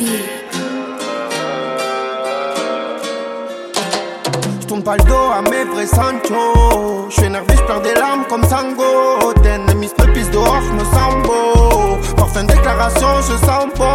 J'tourne pas le dos à mes vrais Sancho. J'suis énervé, j'perds des larmes comme Sango. T'es ennemi, me pisse dehors, j'me sens beau. Pour fin de déclaration, je sens bon.